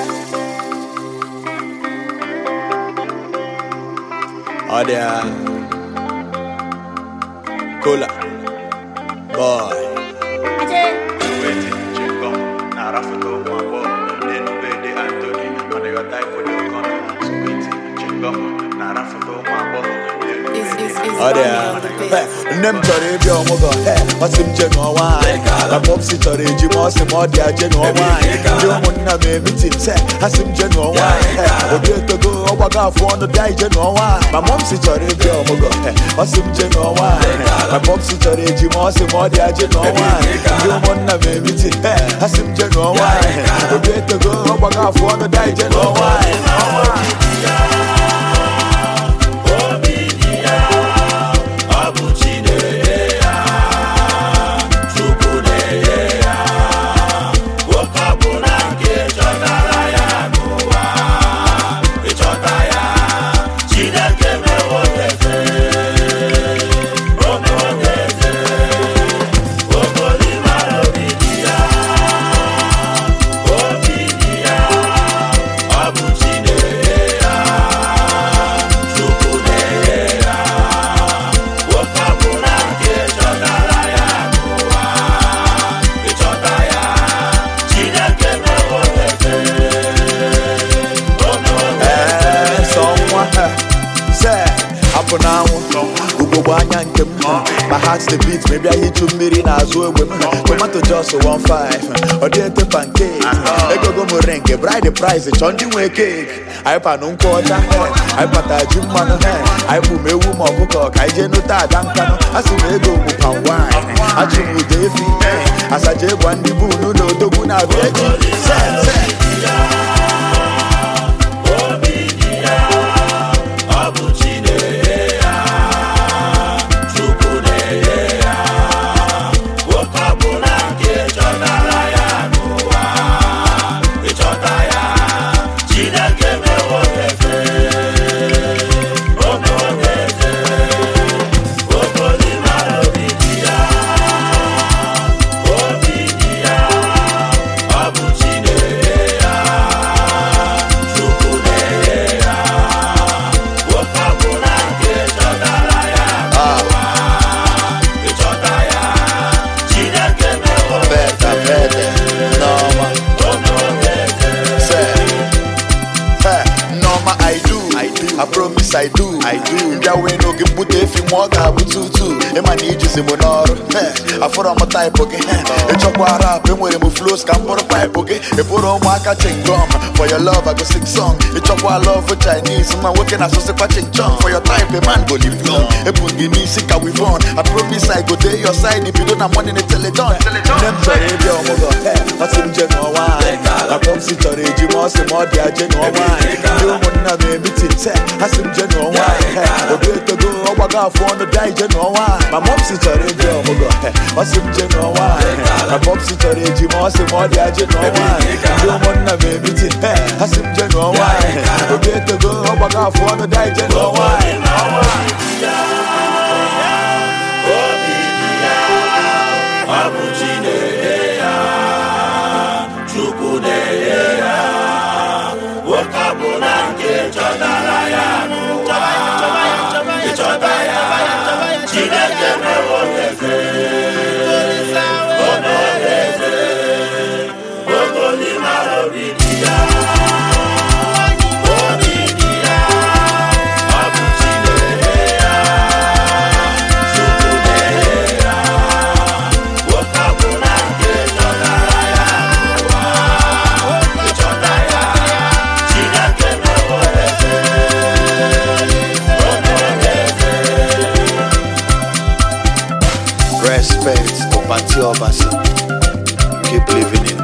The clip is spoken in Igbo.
Oh, there. Cola. Boy. Oh, there. Nem chore bi omogo. Masim jeno wine. La popsi chore ji mosi modia jeno wine. Jo munna me meeting say asim jeno wine. Obi to go owaga for no die jeno wine. My mom si chore bi omogo. Masim jeno wine. My popsi chore ji mosi modia jeno wine. Jo munna me meeting asim jeno wine. Obi to go owaga for no die jeno wine. Now, my heart's the beat, maybe I hit you million as well. Tomato just 1.5 or date pancake. I go morengue, bride the price, it's on the way cake. I pan on quarter, I pata Jim man, I put me woman book, I genuta dankano, as you may go with wine. I dream with Davy, as I jab one the boon, no, the boon are ready. I promise I do. Nja we no give put if you want to tutu. E man need you monoro. I for my type okay. E chokwa rap e mwere mu flows can pour pipe okay. E pour on waka chingom. For your love I go sing song. E chokwa love for Chinese. Man working as so ching chong. For your type a man go live long. E pungi ni sika we on. I promise I go day your side if you don't have money in the teleton. Them sorry yo mogo. Asim jeno wine. I come sit on the gym or some more dia jeno wine. You munna me meeting say asim jeno wine. Obi to go owaga for no die jeno wine. My mom sit on the gym mogo. Asim jeno wine. My mom sit on the gym or some more dia jeno wine. You munna me meeting asim jeno wine. Obi to go owaga for no die jeno wine. Respect, Opati Obasi. Keep living in